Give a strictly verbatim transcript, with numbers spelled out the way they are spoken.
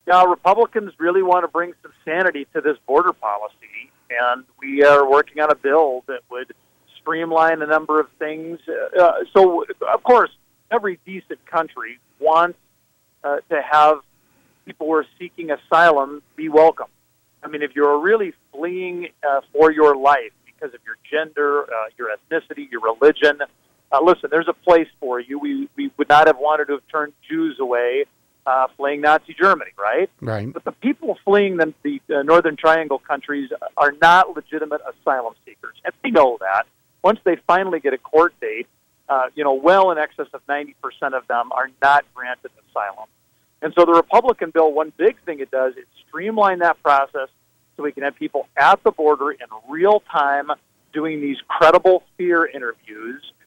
Now, Republicans really want to bring some sanity to this border policy, and we are working on a bill that would streamline a number of things. Uh, so, of course, every decent country wants uh, to have people who are seeking asylum be welcome. I mean, if you're really fleeing uh, for your life because of your gender, uh, your ethnicity, your religion, uh, listen, there's a place for you. We we would not have wanted to have turned Jews away uh, fleeing Nazi Germany, right? Right. But the people fleeing the, the uh, Northern Triangle countries are not legitimate asylum seekers, and they know that. Once they finally get a court date, uh, you know, well in excess of ninety percent of them are not granted asylum. And so the Republican bill, one big thing it does is streamline that process so we can have people at the border in real time doing these credible fear interviews